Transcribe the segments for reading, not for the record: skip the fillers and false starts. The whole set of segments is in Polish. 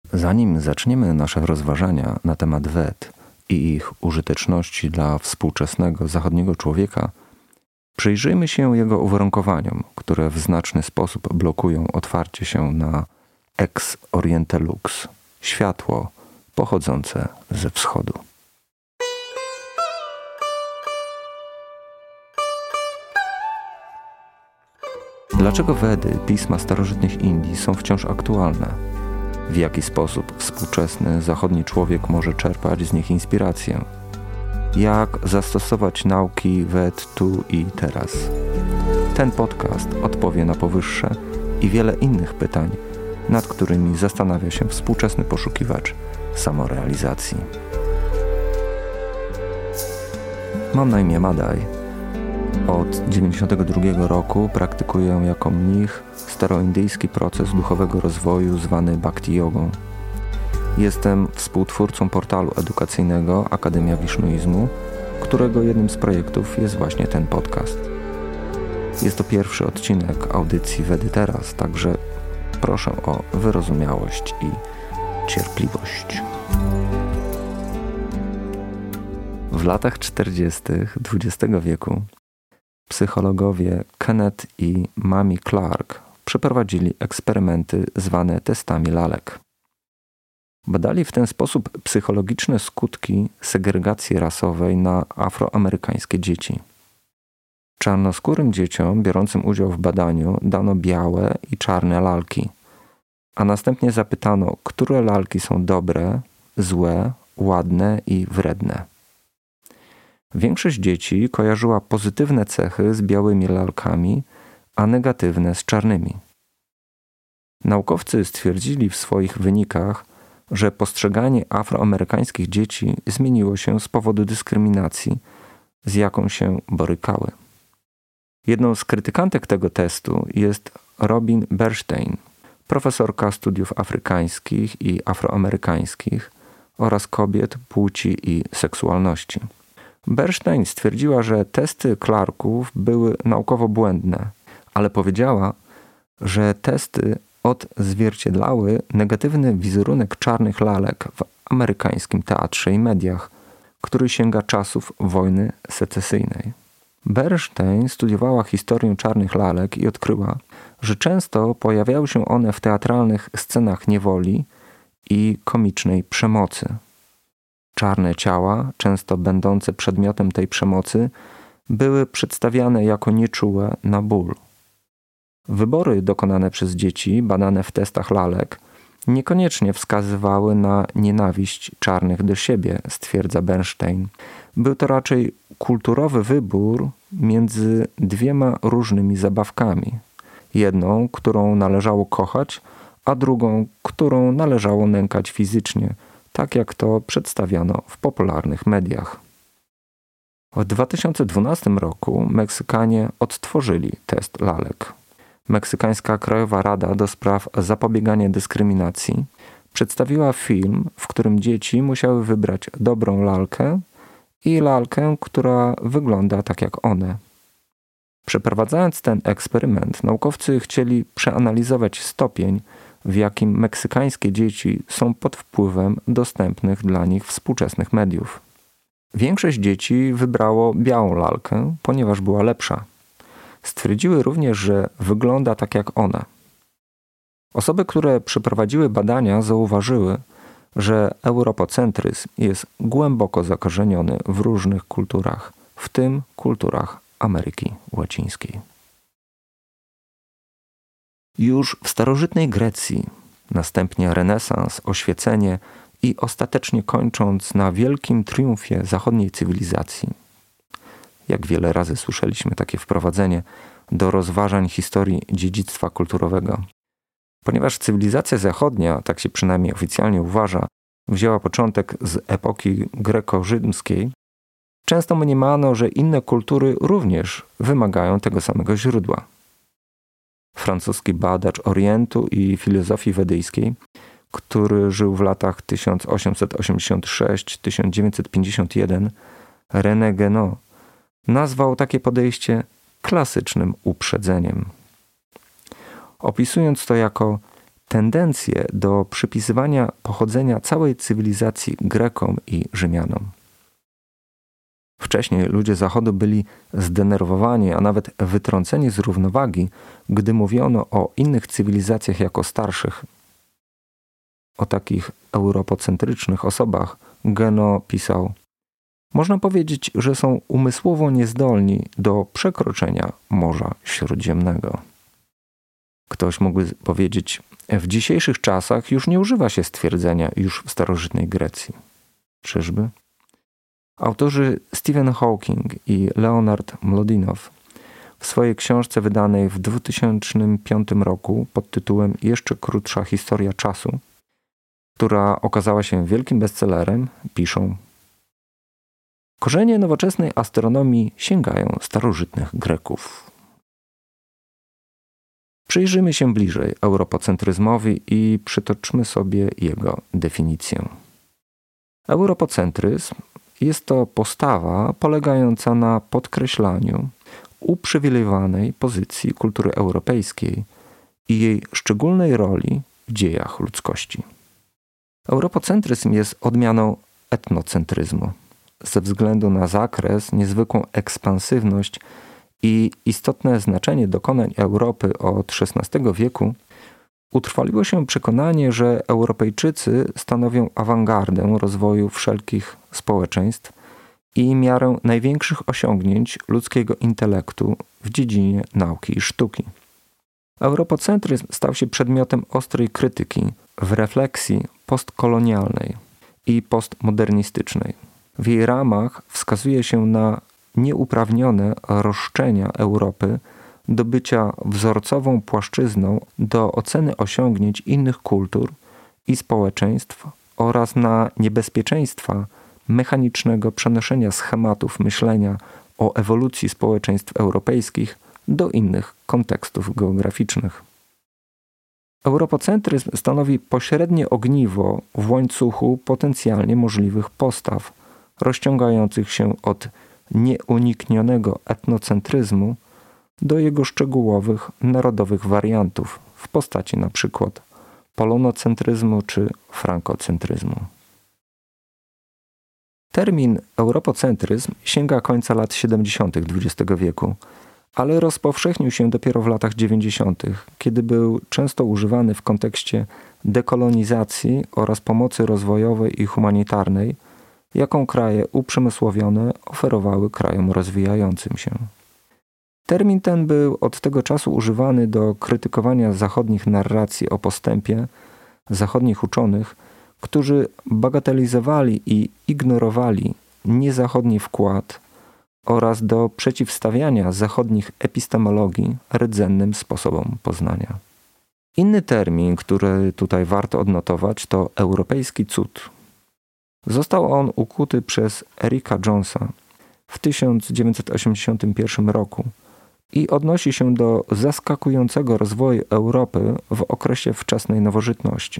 Zanim zaczniemy nasze rozważania na temat Ved i ich użyteczności dla współczesnego zachodniego człowieka, przyjrzyjmy się jego uwarunkowaniom, które w znaczny sposób blokują otwarcie się na ex oriente lux, światło pochodzące ze wschodu. Dlaczego Vedy, pisma starożytnych Indii, są wciąż aktualne? W jaki sposób współczesny zachodni człowiek może czerpać z nich inspirację? Jak zastosować nauki Ved tu i teraz? Ten podcast odpowie na powyższe i wiele innych pytań, nad którymi zastanawia się współczesny poszukiwacz samorealizacji. Mam na imię Madaj. Od 1992 roku praktykuję jako mnich staroindyjski proces duchowego rozwoju zwany Bhakti Jogą. Jestem współtwórcą portalu edukacyjnego Akademia Wisznuizmu, którego jednym z projektów jest właśnie ten podcast. Jest to pierwszy odcinek audycji Vedy Teraz, także proszę o wyrozumiałość i cierpliwość. W latach 40. XX wieku psychologowie Kenneth i Mamie Clark przeprowadzili eksperymenty zwane testami lalek. Badali w ten sposób psychologiczne skutki segregacji rasowej na afroamerykańskie dzieci. Czarnoskórym dzieciom biorącym udział w badaniu dano białe i czarne lalki, a następnie zapytano, które lalki są dobre, złe, ładne i wredne. Większość dzieci kojarzyła pozytywne cechy z białymi lalkami, a negatywne z czarnymi. Naukowcy stwierdzili w swoich wynikach, że postrzeganie afroamerykańskich dzieci zmieniło się z powodu dyskryminacji, z jaką się borykały. Jedną z krytykantek tego testu jest Robin Bernstein, profesorka studiów afrykańskich i afroamerykańskich oraz kobiet, płci i seksualności. Bernstein stwierdziła, że testy Clarków były naukowo błędne, ale powiedziała, że testy odzwierciedlały negatywny wizerunek czarnych lalek w amerykańskim teatrze i mediach, który sięga czasów wojny secesyjnej. Bernstein studiowała historię czarnych lalek i odkryła, że często pojawiały się one w teatralnych scenach niewoli i komicznej przemocy. Czarne ciała, często będące przedmiotem tej przemocy, były przedstawiane jako nieczułe na ból. Wybory dokonane przez dzieci badane w testach lalek niekoniecznie wskazywały na nienawiść czarnych do siebie, stwierdza Bernstein. Był to raczej kulturowy wybór między dwiema różnymi zabawkami. Jedną, którą należało kochać, a drugą, którą należało nękać fizycznie, tak jak to przedstawiano w popularnych mediach. W 2012 roku Meksykanie odtworzyli test lalek. Meksykańska Krajowa Rada do spraw zapobiegania dyskryminacji przedstawiła film, w którym dzieci musiały wybrać dobrą lalkę i lalkę, która wygląda tak jak one. Przeprowadzając ten eksperyment, naukowcy chcieli przeanalizować stopień, w jakim meksykańskie dzieci są pod wpływem dostępnych dla nich współczesnych mediów. Większość dzieci wybrało białą lalkę, ponieważ była lepsza. Stwierdziły również, że wygląda tak jak one. Osoby, które przeprowadziły badania, zauważyły, że europocentryzm jest głęboko zakorzeniony w różnych kulturach, w tym kulturach Ameryki Łacińskiej. Już w starożytnej Grecji, następnie renesans, oświecenie i ostatecznie kończąc na wielkim triumfie zachodniej cywilizacji. Jak wiele razy słyszeliśmy takie wprowadzenie do rozważań historii dziedzictwa kulturowego. Ponieważ cywilizacja zachodnia, tak się przynajmniej oficjalnie uważa, wzięła początek z epoki greko-rzymskiej, często mniemano, że inne kultury również wymagają tego samego źródła. Francuski badacz Orientu i filozofii wedyjskiej, który żył w latach 1886-1951, René Guénon, nazwał takie podejście klasycznym uprzedzeniem. Opisując to jako tendencję do przypisywania pochodzenia całej cywilizacji Grekom i Rzymianom. Wcześniej ludzie Zachodu byli zdenerwowani, a nawet wytrąceni z równowagi, gdy mówiono o innych cywilizacjach jako starszych. O takich europocentrycznych osobach Geno pisał: można powiedzieć, że są umysłowo niezdolni do przekroczenia Morza Śródziemnego. Ktoś mógłby powiedzieć: w dzisiejszych czasach już nie używa się stwierdzenia już w starożytnej Grecji. Czyżby? Autorzy Stephen Hawking i Leonard Mlodinow w swojej książce wydanej w 2005 roku pod tytułem Jeszcze krótsza historia czasu, która okazała się wielkim bestsellerem, piszą: korzenie nowoczesnej astronomii sięgają starożytnych Greków. Przyjrzyjmy się bliżej europocentryzmowi i przytoczmy sobie jego definicję. Europocentryzm jest to postawa polegająca na podkreślaniu uprzywilejowanej pozycji kultury europejskiej i jej szczególnej roli w dziejach ludzkości. Europocentryzm jest odmianą etnocentryzmu. Ze względu na zakres, niezwykłą ekspansywność i istotne znaczenie dokonań Europy od XVI wieku, utrwaliło się przekonanie, że Europejczycy stanowią awangardę rozwoju wszelkich społeczeństw i miarę największych osiągnięć ludzkiego intelektu w dziedzinie nauki i sztuki. Europocentryzm stał się przedmiotem ostrej krytyki w refleksji postkolonialnej i postmodernistycznej. W jej ramach wskazuje się na nieuprawnione roszczenia Europy do bycia wzorcową płaszczyzną do oceny osiągnięć innych kultur i społeczeństw oraz na niebezpieczeństwa mechanicznego przenoszenia schematów myślenia o ewolucji społeczeństw europejskich do innych kontekstów geograficznych. Europocentryzm stanowi pośrednie ogniwo w łańcuchu potencjalnie możliwych postaw, rozciągających się od nieuniknionego etnocentryzmu do jego szczegółowych, narodowych wariantów w postaci np. polonocentryzmu czy frankocentryzmu. Termin europocentryzm sięga końca lat 70. XX wieku, ale rozpowszechnił się dopiero w latach 90., kiedy był często używany w kontekście dekolonizacji oraz pomocy rozwojowej i humanitarnej, jaką kraje uprzemysłowione oferowały krajom rozwijającym się. Termin ten był od tego czasu używany do krytykowania zachodnich narracji o postępie, zachodnich uczonych, którzy bagatelizowali i ignorowali niezachodni wkład oraz do przeciwstawiania zachodnich epistemologii rdzennym sposobom poznania. Inny termin, który tutaj warto odnotować, to europejski cud. Został on ukuty przez Erika Jonesa w 1981 roku i odnosi się do zaskakującego rozwoju Europy w okresie wczesnej nowożytności.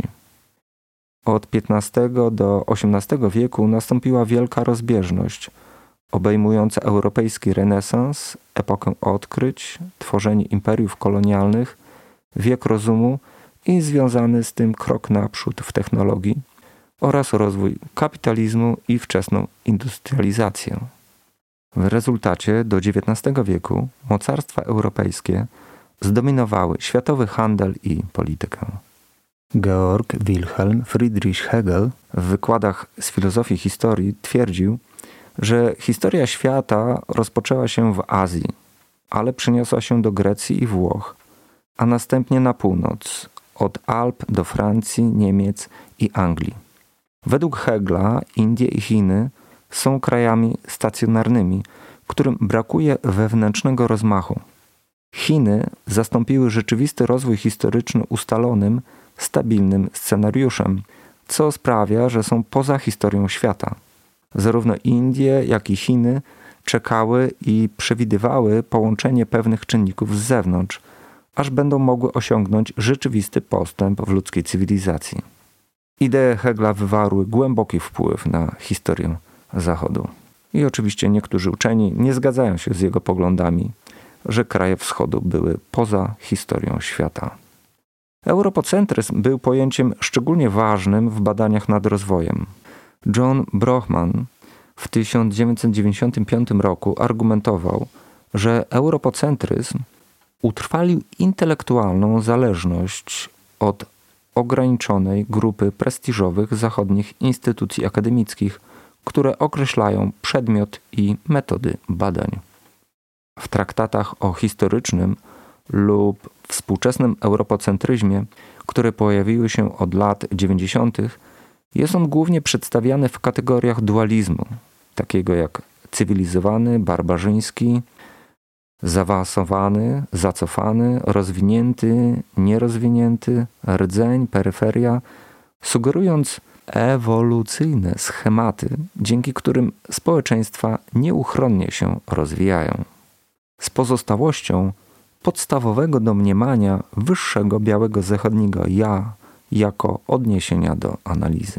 Od XV do XVIII wieku nastąpiła wielka rozbieżność, obejmująca europejski renesans, epokę odkryć, tworzenie imperiów kolonialnych, wiek rozumu i związany z tym krok naprzód w technologii oraz rozwój kapitalizmu i wczesną industrializację. W rezultacie do XIX wieku mocarstwa europejskie zdominowały światowy handel i politykę. Georg Wilhelm Friedrich Hegel w wykładach z filozofii historii twierdził, że historia świata rozpoczęła się w Azji, ale przeniosła się do Grecji i Włoch, a następnie na północ, od Alp do Francji, Niemiec i Anglii. Według Hegla Indie i Chiny są krajami stacjonarnymi, którym brakuje wewnętrznego rozmachu. Chiny zastąpiły rzeczywisty rozwój historyczny ustalonym, stabilnym scenariuszem, co sprawia, że są poza historią świata. Zarówno Indie, jak i Chiny czekały i przewidywały połączenie pewnych czynników z zewnątrz, aż będą mogły osiągnąć rzeczywisty postęp w ludzkiej cywilizacji. Idee Hegla wywarły głęboki wpływ na historię Zachodu. I oczywiście niektórzy uczeni nie zgadzają się z jego poglądami, że kraje wschodu były poza historią świata. Europocentryzm był pojęciem szczególnie ważnym w badaniach nad rozwojem. John Brockman w 1995 roku argumentował, że europocentryzm utrwalił intelektualną zależność od ograniczonej grupy prestiżowych zachodnich instytucji akademickich, które określają przedmiot i metody badań. W traktatach o historycznym lub współczesnym europocentryzmie, które pojawiły się od lat 90., jest on głównie przedstawiany w kategoriach dualizmu, takiego jak cywilizowany, barbarzyński, zaawansowany, zacofany, rozwinięty, nierozwinięty, rdzeń, peryferia, sugerując ewolucyjne schematy, dzięki którym społeczeństwa nieuchronnie się rozwijają. Z pozostałością podstawowego domniemania wyższego białego zachodniego ja jako odniesienia do analizy.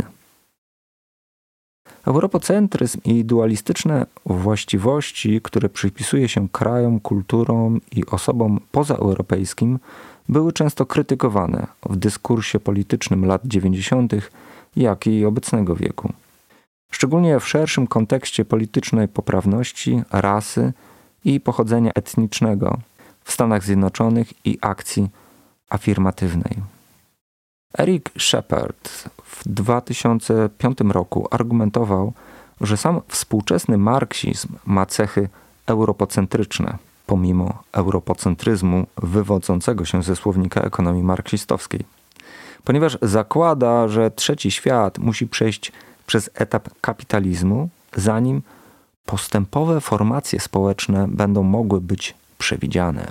Europocentryzm i dualistyczne właściwości, które przypisuje się krajom, kulturom i osobom pozaeuropejskim, były często krytykowane w dyskursie politycznym lat 90., jak i obecnego wieku. Szczególnie w szerszym kontekście politycznej poprawności, rasy i pochodzenia etnicznego w Stanach Zjednoczonych i akcji afirmatywnej. Eric Shepard w 2005 roku argumentował, że sam współczesny marksizm ma cechy europocentryczne, pomimo europocentryzmu wywodzącego się ze słownika ekonomii marksistowskiej, ponieważ zakłada, że trzeci świat musi przejść przez etap kapitalizmu, zanim postępowe formacje społeczne będą mogły być przewidziane.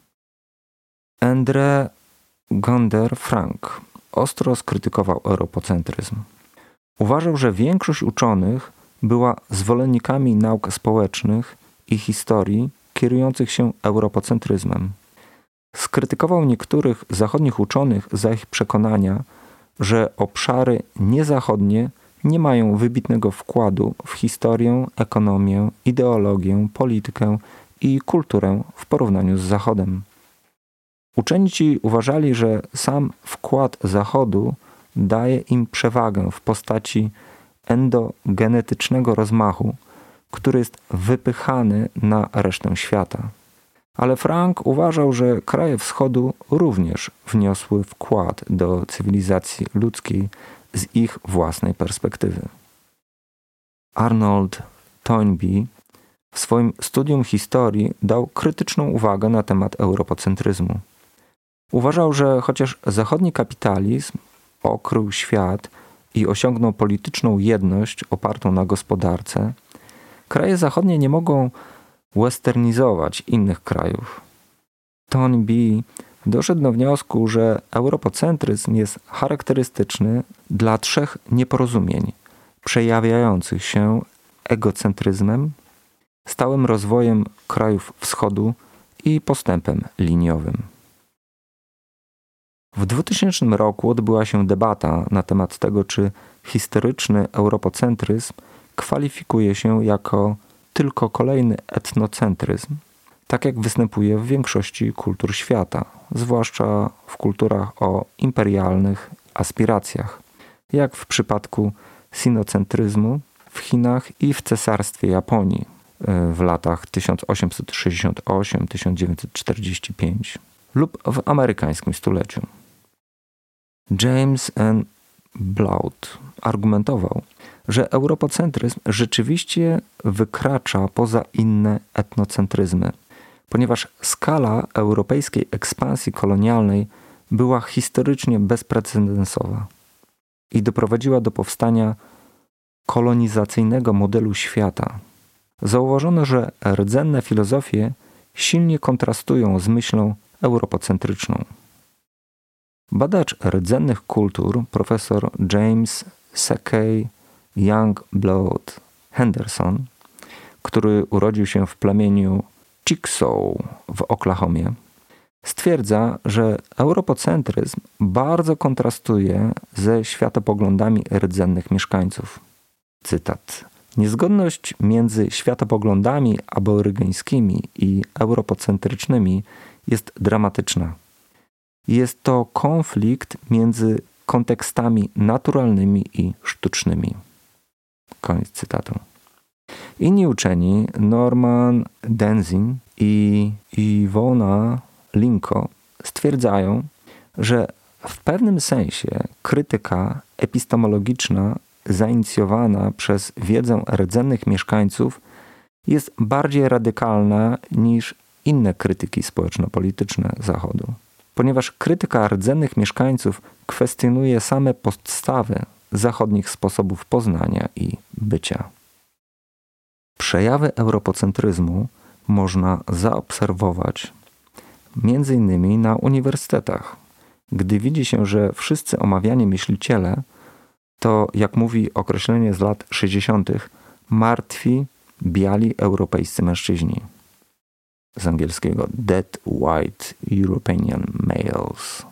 André Gonder-Frank ostro skrytykował europocentryzm. Uważał, że większość uczonych była zwolennikami nauk społecznych i historii kierujących się europocentryzmem. Skrytykował niektórych zachodnich uczonych za ich przekonania, że obszary niezachodnie nie mają wybitnego wkładu w historię, ekonomię, ideologię, politykę i kulturę w porównaniu z Zachodem. Uczeni ci uważali, że sam wkład Zachodu daje im przewagę w postaci endogenetycznego rozmachu, który jest wypychany na resztę świata. Ale Frank uważał, że kraje Wschodu również wniosły wkład do cywilizacji ludzkiej z ich własnej perspektywy. Arnold Toynbee w swoim studium historii dał krytyczną uwagę na temat europocentryzmu. Uważał, że chociaż zachodni kapitalizm okrył świat i osiągnął polityczną jedność opartą na gospodarce, kraje zachodnie nie mogą westernizować innych krajów. Toynbee doszedł do wniosku, że europocentryzm jest charakterystyczny dla trzech nieporozumień przejawiających się egocentryzmem, stałym rozwojem krajów wschodu i postępem liniowym. W 2000 roku odbyła się debata na temat tego, czy historyczny europocentryzm kwalifikuje się jako tylko kolejny etnocentryzm, tak jak występuje w większości kultur świata, zwłaszcza w kulturach o imperialnych aspiracjach, jak w przypadku sinocentryzmu w Chinach i w Cesarstwie Japonii w latach 1868-1945 lub w amerykańskim stuleciu. James N. Bloud argumentował, że europocentryzm rzeczywiście wykracza poza inne etnocentryzmy, ponieważ skala europejskiej ekspansji kolonialnej była historycznie bezprecedensowa i doprowadziła do powstania kolonizacyjnego modelu świata. Zauważono, że rdzenne filozofie silnie kontrastują z myślą europocentryczną. Badacz rdzennych kultur profesor James Sackey Youngblood Henderson, który urodził się w plemieniu Chickasaw w Oklahomie, stwierdza, że europocentryzm bardzo kontrastuje ze światopoglądami rdzennych mieszkańców. Cytat. Niezgodność między światopoglądami aborygeńskimi i europocentrycznymi jest dramatyczna. Jest to konflikt między kontekstami naturalnymi i sztucznymi. Koniec cytatu. Inni uczeni, Norman Denzin i Iwona Linko, stwierdzają, że w pewnym sensie krytyka epistemologiczna zainicjowana przez wiedzę rdzennych mieszkańców jest bardziej radykalna niż inne krytyki społeczno-polityczne Zachodu, ponieważ krytyka rdzennych mieszkańców kwestionuje same podstawy zachodnich sposobów poznania i bycia. Przejawy europocentryzmu można zaobserwować m.in. na uniwersytetach, gdy widzi się, że wszyscy omawiani myśliciele to, jak mówi określenie z lat 60., martwi, biali europejscy mężczyźni. Z angielskiego Dead White European Males.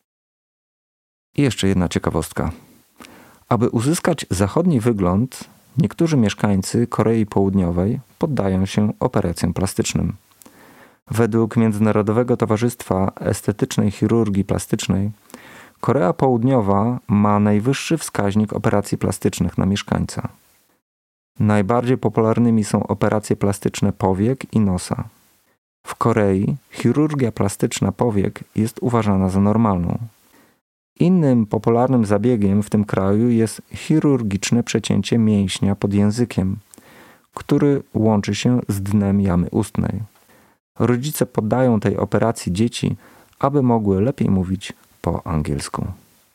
I jeszcze jedna ciekawostka. Aby uzyskać zachodni wygląd, niektórzy mieszkańcy Korei Południowej poddają się operacjom plastycznym. Według Międzynarodowego Towarzystwa Estetycznej Chirurgii Plastycznej Korea Południowa ma najwyższy wskaźnik operacji plastycznych na mieszkańca. Najbardziej popularnymi są operacje plastyczne powiek i nosa. W Korei chirurgia plastyczna powiek jest uważana za normalną. Innym popularnym zabiegiem w tym kraju jest chirurgiczne przecięcie mięśnia pod językiem, który łączy się z dnem jamy ustnej. Rodzice poddają tej operacji dzieci, aby mogły lepiej mówić po angielsku.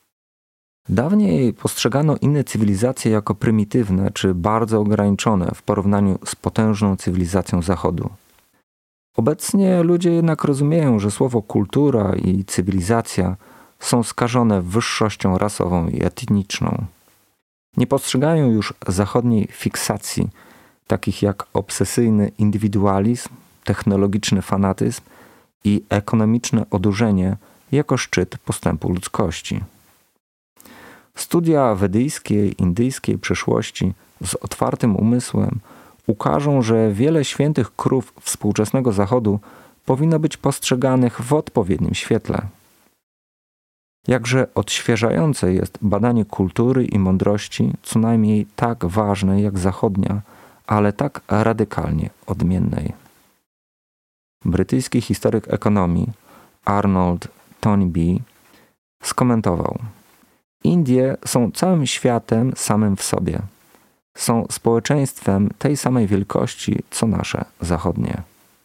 Dawniej postrzegano inne cywilizacje jako prymitywne czy bardzo ograniczone w porównaniu z potężną cywilizacją Zachodu. Obecnie ludzie jednak rozumieją, że słowo kultura i cywilizacja są skażone wyższością rasową i etniczną. Nie postrzegają już zachodniej fiksacji, takich jak obsesyjny indywidualizm, technologiczny fanatyzm i ekonomiczne odurzenie jako szczyt postępu ludzkości. Studia wedyjskiej, indyjskiej przeszłości z otwartym umysłem ukażą, że wiele świętych krów współczesnego Zachodu powinno być postrzeganych w odpowiednim świetle. Jakże odświeżające jest badanie kultury i mądrości, co najmniej tak ważnej jak zachodnia, ale tak radykalnie odmiennej. Brytyjski historyk ekonomii Arnold Toynbee skomentował: Indie są całym światem samym w sobie. Są społeczeństwem tej samej wielkości, co nasze zachodnie.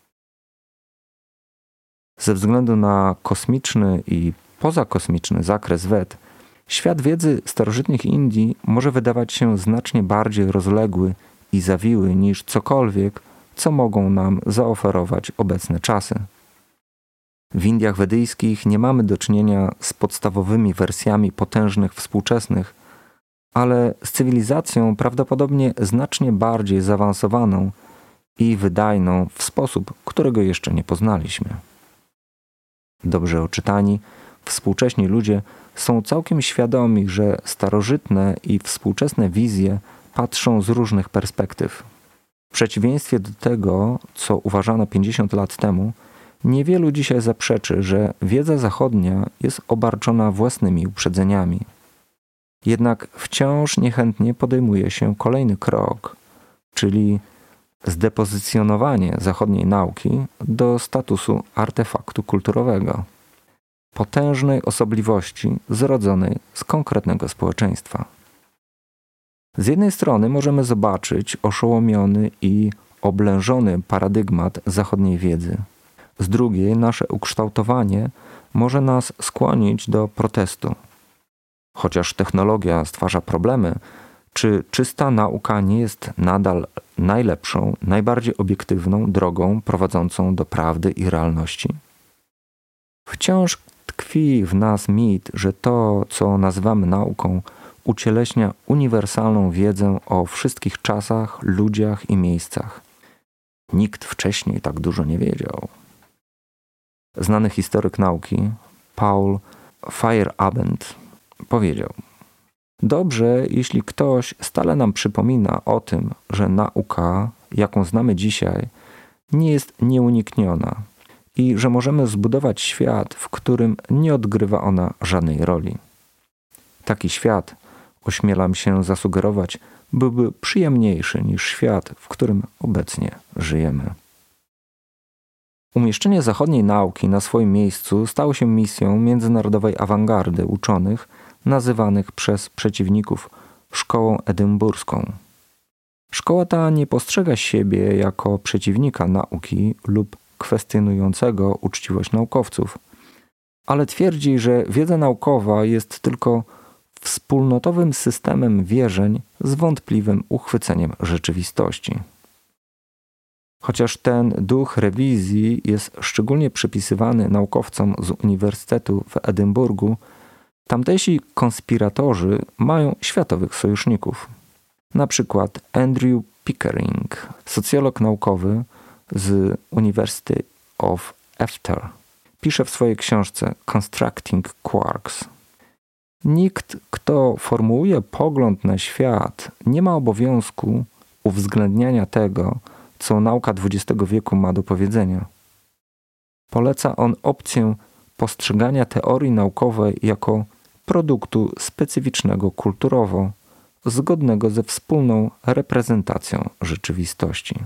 Ze względu na kosmiczny i pozakosmiczny zakres Ved, świat wiedzy starożytnych Indii może wydawać się znacznie bardziej rozległy i zawiły niż cokolwiek, co mogą nam zaoferować obecne czasy. W Indiach wedyjskich nie mamy do czynienia z podstawowymi wersjami potężnych współczesnych, ale z cywilizacją prawdopodobnie znacznie bardziej zaawansowaną i wydajną w sposób, którego jeszcze nie poznaliśmy. Dobrze oczytani, współcześni ludzie są całkiem świadomi, że starożytne i współczesne wizje patrzą z różnych perspektyw. W przeciwieństwie do tego, co uważano 50 lat temu, niewielu dzisiaj zaprzeczy, że wiedza zachodnia jest obarczona własnymi uprzedzeniami. Jednak wciąż niechętnie podejmuje się kolejny krok, czyli zdepozycjonowanie zachodniej nauki do statusu artefaktu kulturowego, potężnej osobliwości zrodzonej z konkretnego społeczeństwa. Z jednej strony możemy zobaczyć oszołomiony i oblężony paradygmat zachodniej wiedzy. Z drugiej nasze ukształtowanie może nas skłonić do protestu. Chociaż technologia stwarza problemy, czy czysta nauka nie jest nadal najlepszą, najbardziej obiektywną drogą prowadzącą do prawdy i realności? Wciąż tkwi w nas mit, że to, co nazywamy nauką, ucieleśnia uniwersalną wiedzę o wszystkich czasach, ludziach i miejscach. Nikt wcześniej tak dużo nie wiedział. Znany historyk nauki Paul Feyerabend powiedział: dobrze, jeśli ktoś stale nam przypomina o tym, że nauka, jaką znamy dzisiaj, nie jest nieunikniona i że możemy zbudować świat, w którym nie odgrywa ona żadnej roli. Taki świat, ośmielam się zasugerować, byłby przyjemniejszy niż świat, w którym obecnie żyjemy. Umieszczenie zachodniej nauki na swoim miejscu stało się misją międzynarodowej awangardy uczonych nazywanych przez przeciwników szkołą edynburską. Szkoła ta nie postrzega siebie jako przeciwnika nauki lub kwestionującego uczciwość naukowców, ale twierdzi, że wiedza naukowa jest tylko wspólnotowym systemem wierzeń z wątpliwym uchwyceniem rzeczywistości. Chociaż ten duch rewizji jest szczególnie przypisywany naukowcom z Uniwersytetu w Edynburgu, tamtejsi konspiratorzy mają światowych sojuszników. Na przykład Andrew Pickering, socjolog naukowy z University of Exeter, pisze w swojej książce Constructing Quarks: nikt, kto formułuje pogląd na świat, nie ma obowiązku uwzględniania tego, co nauka XX wieku ma do powiedzenia. Poleca on opcję postrzegania teorii naukowej jako produktu specyficznego kulturowo, zgodnego ze wspólną reprezentacją rzeczywistości.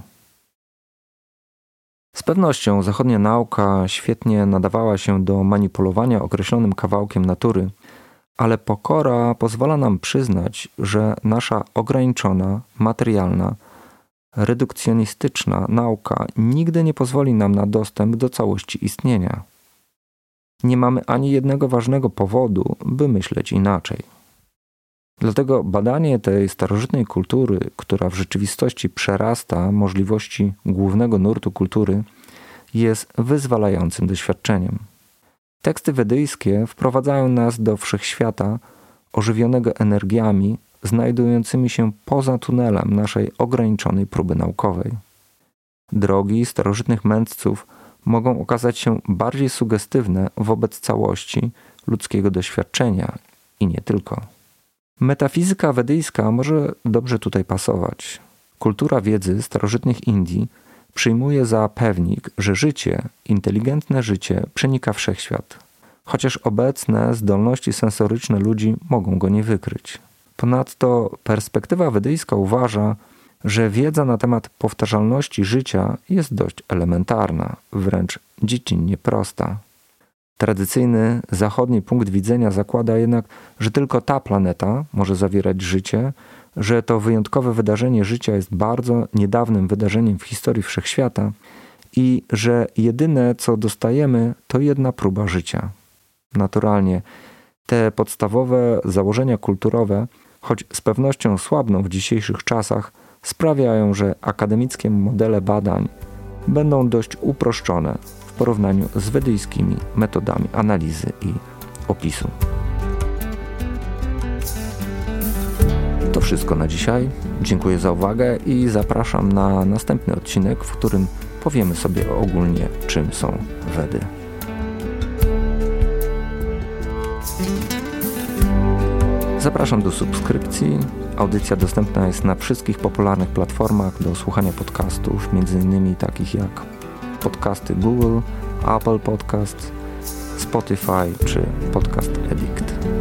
Z pewnością zachodnia nauka świetnie nadawała się do manipulowania określonym kawałkiem natury, ale pokora pozwala nam przyznać, że nasza ograniczona, materialna, redukcjonistyczna nauka nigdy nie pozwoli nam na dostęp do całości istnienia. Nie mamy ani jednego ważnego powodu, by myśleć inaczej. Dlatego badanie tej starożytnej kultury, która w rzeczywistości przerasta możliwości głównego nurtu kultury, jest wyzwalającym doświadczeniem. Teksty wedyjskie wprowadzają nas do wszechświata ożywionego energiami znajdującymi się poza tunelem naszej ograniczonej próby naukowej. Drogi starożytnych mędrców mogą okazać się bardziej sugestywne wobec całości ludzkiego doświadczenia i nie tylko. Metafizyka wedyjska może dobrze tutaj pasować. Kultura wiedzy starożytnych Indii przyjmuje za pewnik, że życie, inteligentne życie przenika wszechświat, chociaż obecne zdolności sensoryczne ludzi mogą go nie wykryć. Ponadto perspektywa wedyjska uważa, że wiedza na temat powtarzalności życia jest dość elementarna, wręcz dziecinnie prosta. Tradycyjny zachodni punkt widzenia zakłada jednak, że tylko ta planeta może zawierać życie, że to wyjątkowe wydarzenie życia jest bardzo niedawnym wydarzeniem w historii wszechświata i że jedyne co dostajemy to jedna próba życia. Naturalnie te podstawowe założenia kulturowe, choć z pewnością słabną w dzisiejszych czasach, sprawiają, że akademickie modele badań będą dość uproszczone w porównaniu z wedyjskimi metodami analizy i opisu. To wszystko na dzisiaj. Dziękuję za uwagę i zapraszam na następny odcinek, w którym powiemy sobie ogólnie, czym są Wedy. Zapraszam do subskrypcji. Audycja dostępna jest na wszystkich popularnych platformach do słuchania podcastów, m.in. takich jak podcasty Google, Apple Podcast, Spotify czy Podcast Addict.